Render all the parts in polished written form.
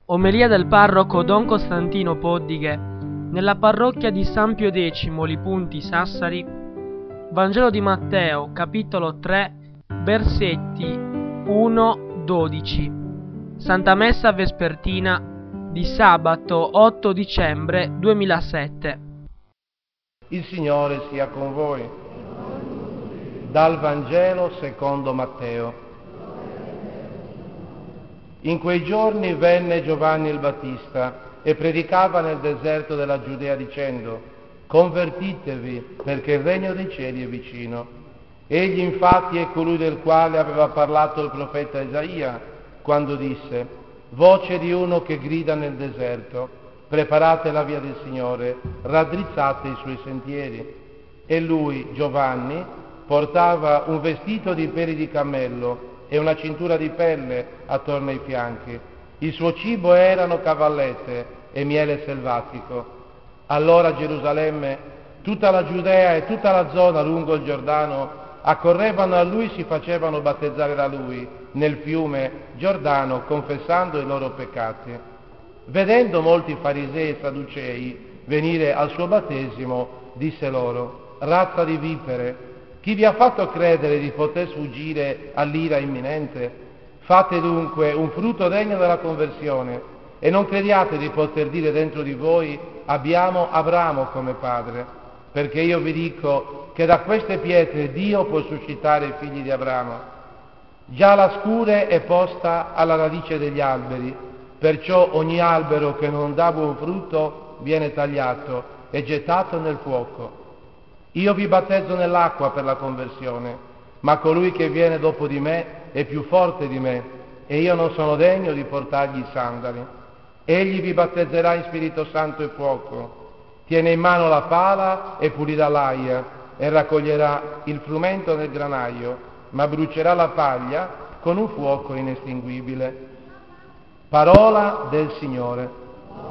Omelia del parroco Don Costantino Poddighe nella parrocchia di San Pio X, Lipunti, Sassari. Vangelo di Matteo, capitolo 3, versetti 1-12. Santa Messa Vespertina di sabato 8 dicembre 2007. Il Signore sia con voi. Dal Vangelo secondo Matteo. In quei giorni venne Giovanni il Battista e predicava nel deserto della Giudea dicendo: convertitevi, perché il regno dei cieli è vicino. Egli infatti è colui del quale aveva parlato il profeta Isaia, quando disse: voce di uno che grida nel deserto, preparate la via del Signore, raddrizzate i suoi sentieri. E lui, Giovanni, portava un vestito di peli di cammello e una cintura di pelle attorno ai fianchi. Il suo cibo erano cavallette e miele selvatico. Allora a Gerusalemme, tutta la Giudea e tutta la zona lungo il Giordano accorrevano a lui e si facevano battezzare da lui nel fiume Giordano, confessando i loro peccati. Vedendo molti farisei e sadducei venire al suo battesimo, disse loro: razza di vipere, chi vi ha fatto credere di poter sfuggire all'ira imminente? Fate dunque un frutto degno della conversione e non crediate di poter dire dentro di voi: abbiamo Abramo come padre, perché io vi dico che da queste pietre Dio può suscitare i figli di Abramo. Già la scure è posta alla radice degli alberi, perciò ogni albero che non dà buon frutto viene tagliato e gettato nel fuoco. Io vi battezzo nell'acqua per la conversione, ma colui che viene dopo di me è più forte di me e io non sono degno di portargli i sandali. Egli vi battezzerà in Spirito Santo e fuoco. Tiene in mano la pala e pulirà l'aia e raccoglierà il frumento nel granaio, ma brucerà la paglia con un fuoco inestinguibile. Parola del Signore.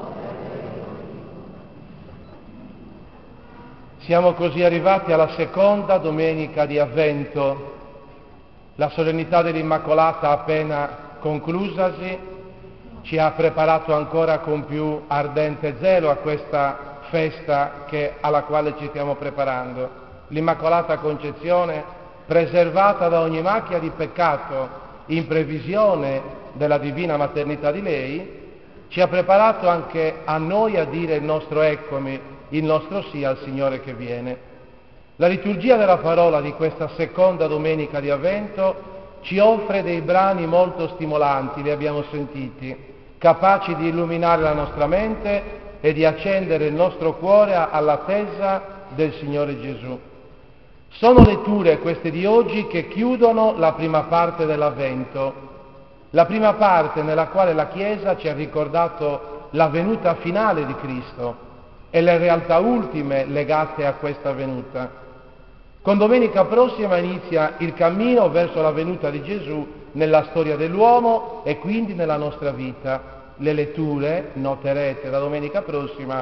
Siamo così arrivati alla seconda domenica di Avvento. La solennità dell'Immacolata appena conclusasi ci ha preparato ancora con più ardente zelo a questa festa alla quale ci stiamo preparando. L'Immacolata Concezione, preservata da ogni macchia di peccato in previsione della divina maternità di lei, ci ha preparato anche a noi a dire il nostro eccomi, il nostro sì al Signore che viene. La liturgia della parola di questa seconda domenica di Avvento ci offre dei brani molto stimolanti, li abbiamo sentiti, capaci di illuminare la nostra mente e di accendere il nostro cuore all'attesa del Signore Gesù. Sono letture queste di oggi che chiudono la prima parte dell'Avvento, la prima parte nella quale la Chiesa ci ha ricordato la venuta finale di Cristo e le realtà ultime legate a questa venuta. Con domenica prossima inizia il cammino verso la venuta di Gesù nella storia dell'uomo e quindi nella nostra vita. Le letture, noterete la domenica prossima,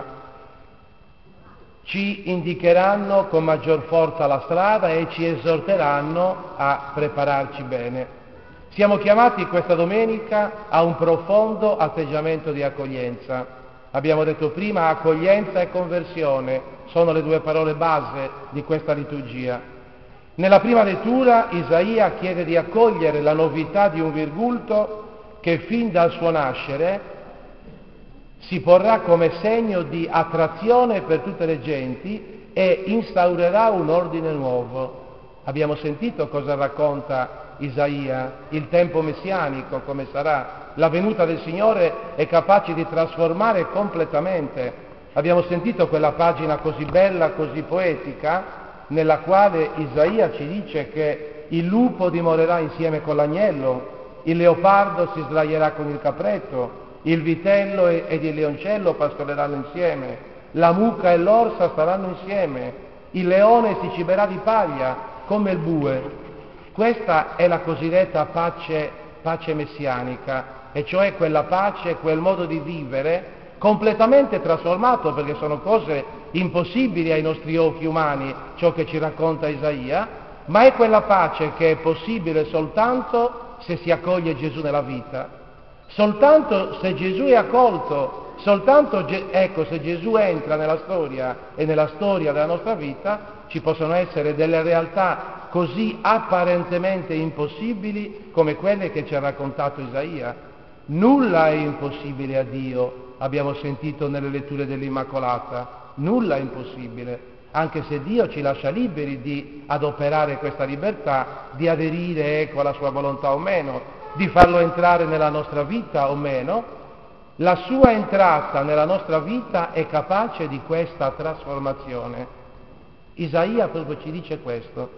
ci indicheranno con maggior forza la strada e ci esorteranno a prepararci bene. Siamo chiamati questa domenica a un profondo atteggiamento di accoglienza. Abbiamo detto prima, accoglienza e conversione sono le due parole base di questa liturgia. Nella prima lettura Isaia chiede di accogliere la novità di un virgulto che fin dal suo nascere si porrà come segno di attrazione per tutte le genti e instaurerà un ordine nuovo. Abbiamo sentito cosa racconta Isaia, il tempo messianico come sarà. La venuta del Signore è capace di trasformare completamente. Abbiamo sentito quella pagina così bella, così poetica, nella quale Isaia ci dice che il lupo dimorerà insieme con l'agnello, il leopardo si sdraierà con il capretto, il vitello ed il leoncello pastoreranno insieme, la mucca e l'orsa staranno insieme, il leone si ciberà di paglia come il bue. Questa è la cosiddetta pace messianica, e cioè quella pace, quel modo di vivere completamente trasformato, perché sono cose impossibili ai nostri occhi umani, ciò che ci racconta Isaia, ma è quella pace che è possibile soltanto se si accoglie Gesù nella vita. Soltanto se Gesù è accolto, se Gesù entra nella storia e nella storia della nostra vita, ci possono essere delle realtà così apparentemente impossibili come quelle che ci ha raccontato Isaia. Nulla è impossibile a Dio, abbiamo sentito nelle letture dell'Immacolata, nulla è impossibile, anche se Dio ci lascia liberi di adoperare questa libertà, di aderire alla sua volontà o meno, di farlo entrare nella nostra vita o meno. La sua entrata nella nostra vita è capace di questa trasformazione. Isaia proprio ci dice questo.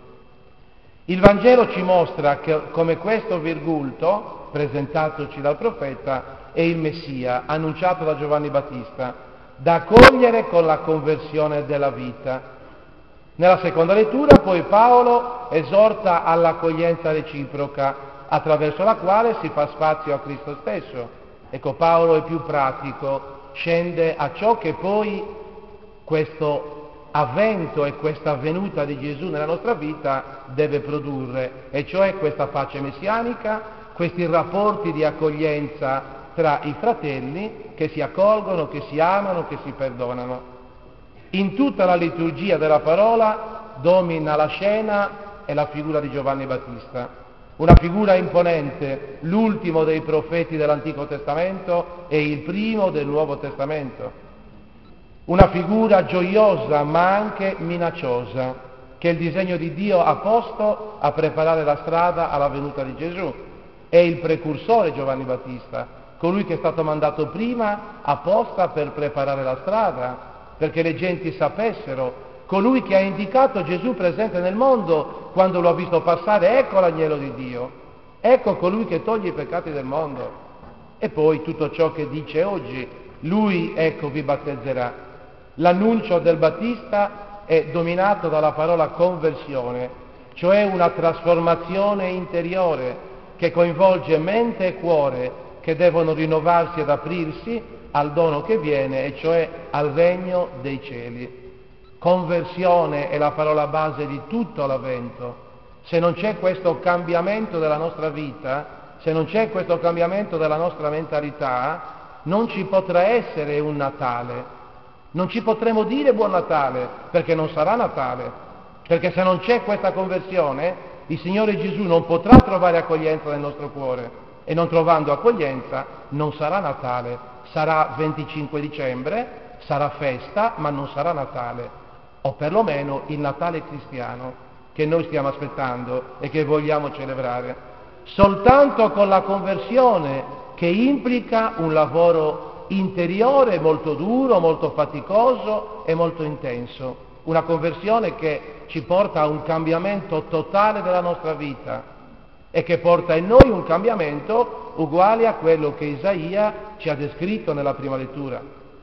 Il Vangelo ci mostra che come questo virgulto, presentatoci dal profeta, è il Messia, annunciato da Giovanni Battista, da accogliere con la conversione della vita. Nella seconda lettura poi Paolo esorta all'accoglienza reciproca, attraverso la quale si fa spazio a Cristo stesso. Ecco, Paolo è più pratico, scende a ciò che poi questo avvento e questa venuta di Gesù nella nostra vita deve produrre, e cioè questa pace messianica, questi rapporti di accoglienza tra i fratelli che si accolgono, che si amano, che si perdonano. In tutta la liturgia della parola domina la scena e la figura di Giovanni Battista. Una figura imponente, l'ultimo dei profeti dell'Antico Testamento e il primo del Nuovo Testamento. Una figura gioiosa ma anche minacciosa, che il disegno di Dio ha posto a preparare la strada alla venuta di Gesù. È il precursore Giovanni Battista, colui che è stato mandato prima apposta per preparare la strada, perché le genti sapessero, colui che ha indicato Gesù presente nel mondo quando lo ha visto passare, ecco l'agnello di Dio, ecco colui che toglie i peccati del mondo. E poi tutto ciò che dice oggi, lui ecco vi battezzerà. L'annuncio del Battista è dominato dalla parola conversione, cioè una trasformazione interiore che coinvolge mente e cuore, che devono rinnovarsi ed aprirsi al dono che viene, e cioè al regno dei cieli. Conversione è la parola base di tutto l'Avvento. Se non c'è questo cambiamento della nostra vita, se non c'è questo cambiamento della nostra mentalità, non ci potrà essere un Natale. Non ci potremo dire Buon Natale, perché non sarà Natale. Perché se non c'è questa conversione, il Signore Gesù non potrà trovare accoglienza nel nostro cuore. E non trovando accoglienza, non sarà Natale. Sarà 25 dicembre, sarà festa, ma non sarà Natale. O perlomeno il Natale cristiano che noi stiamo aspettando e che vogliamo celebrare. Soltanto con la conversione, che implica un lavoro interiore molto duro, molto faticoso e molto intenso. Una conversione che ci porta a un cambiamento totale della nostra vita e che porta in noi un cambiamento uguale a quello che Isaia ci ha descritto nella prima lettura.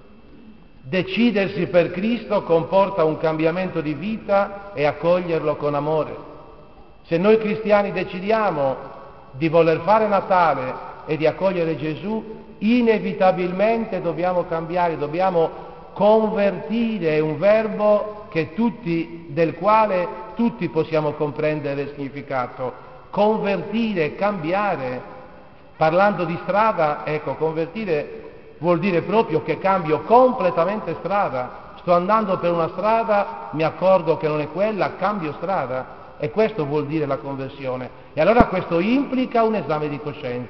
Decidersi per Cristo comporta un cambiamento di vita e accoglierlo con amore. Se noi cristiani decidiamo di voler fare Natale e di accogliere Gesù, inevitabilmente dobbiamo cambiare, dobbiamo convertire, è un verbo del quale tutti possiamo comprendere il significato. Convertire, cambiare. Parlando di strada, ecco, convertire vuol dire proprio che cambio completamente strada. Sto andando per una strada, mi accorgo che non è quella, cambio strada. E questo vuol dire la conversione. E allora questo implica un esame di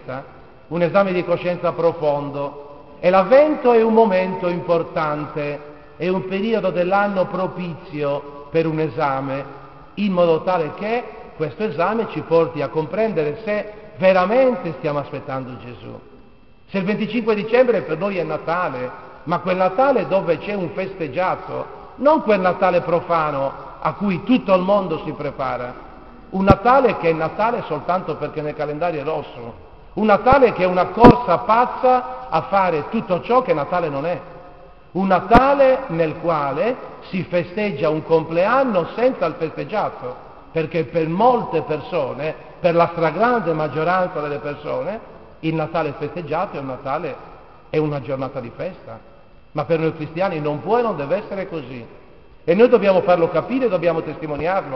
coscienza profondo. E l'Avvento è un momento importante, è un periodo dell'anno propizio per un esame, in modo tale che questo esame ci porti a comprendere se veramente stiamo aspettando Gesù. Se il 25 dicembre per noi è Natale, ma quel Natale dove c'è un festeggiato, non quel Natale profano a cui tutto il mondo si prepara, un Natale che è Natale soltanto perché nel calendario è rosso, un Natale che è una corsa pazza a fare tutto ciò che Natale non è, un Natale nel quale si festeggia un compleanno senza il festeggiato, perché per molte persone, per la stragrande maggioranza delle persone, il Natale festeggiato è una giornata di festa, ma per noi cristiani non può e non deve essere così. E noi dobbiamo farlo capire, dobbiamo testimoniarlo.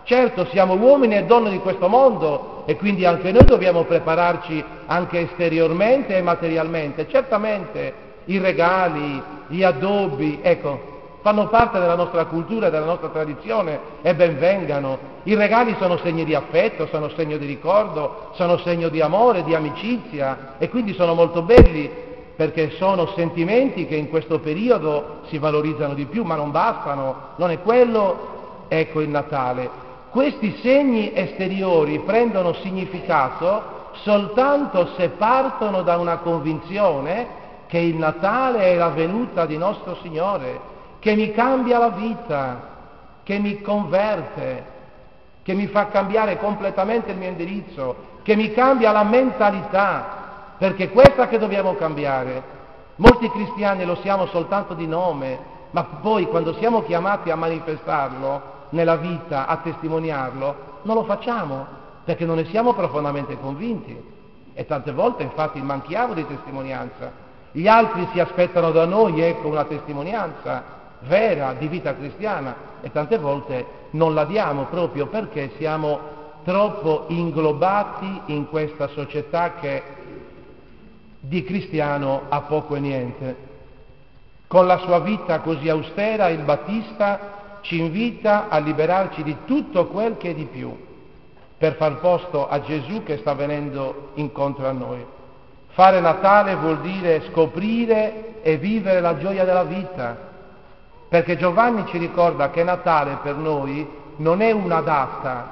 Certo, siamo uomini e donne di questo mondo e quindi anche noi dobbiamo prepararci anche esteriormente e materialmente. Certamente i regali, gli addobbi, ecco, fanno parte della nostra cultura e della nostra tradizione e ben vengano. I regali sono segni di affetto, sono segno di ricordo, sono segno di amore, di amicizia e quindi sono molto belli perché sono sentimenti che in questo periodo si valorizzano di più, ma non bastano, non è quello, ecco il Natale. Questi segni esteriori prendono significato soltanto se partono da una convinzione che il Natale è la venuta di nostro Signore, che mi cambia la vita, che mi converte, che mi fa cambiare completamente il mio indirizzo, che mi cambia la mentalità, perché è questa che dobbiamo cambiare. Molti cristiani lo siamo soltanto di nome, ma poi quando siamo chiamati a manifestarlo nella vita, a testimoniarlo, non lo facciamo, perché non ne siamo profondamente convinti. E tante volte infatti manchiamo di testimonianza. Gli altri si aspettano da noi, ecco, una testimonianza vera di vita cristiana e tante volte non la diamo proprio perché siamo troppo inglobati in questa società che di cristiano ha poco e niente. Con la sua vita così austera il Battista ci invita a liberarci di tutto quel che è di più per far posto a Gesù che sta venendo incontro a noi. Fare Natale vuol dire scoprire e vivere la gioia della vita, perché Giovanni ci ricorda che Natale per noi non è una data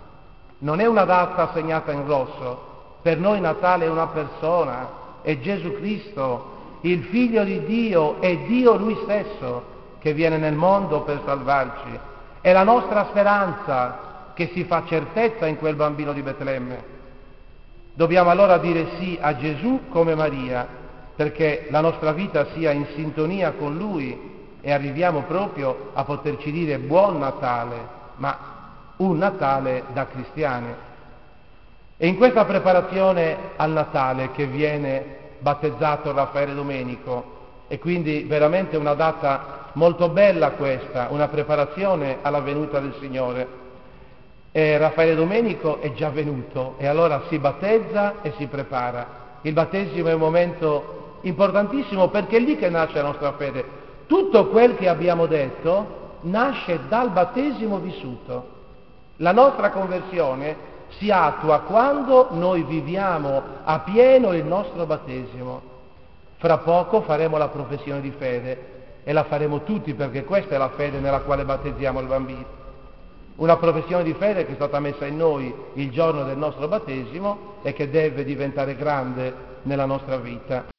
segnata in rosso, per noi Natale è una persona, è Gesù Cristo, il Figlio di Dio, è Dio Lui stesso che viene nel mondo per salvarci. È la nostra speranza che si fa certezza in quel bambino di Betlemme. Dobbiamo allora dire sì a Gesù come Maria, perché la nostra vita sia in sintonia con Lui e arriviamo proprio a poterci dire buon Natale, ma un Natale da cristiani. E in questa preparazione al Natale che viene battezzato Raffaele Domenico, e quindi veramente una data molto bella questa, una preparazione alla venuta del Signore. E Raffaele Domenico è già venuto e allora si battezza e si prepara. Il battesimo è un momento importantissimo perché è lì che nasce la nostra fede. Tutto quel che abbiamo detto nasce dal battesimo vissuto. La nostra conversione si attua quando noi viviamo a pieno il nostro battesimo. Fra poco faremo la professione di fede e la faremo tutti perché questa è la fede nella quale battezziamo il bambino. Una professione di fede che è stata messa in noi il giorno del nostro battesimo e che deve diventare grande nella nostra vita.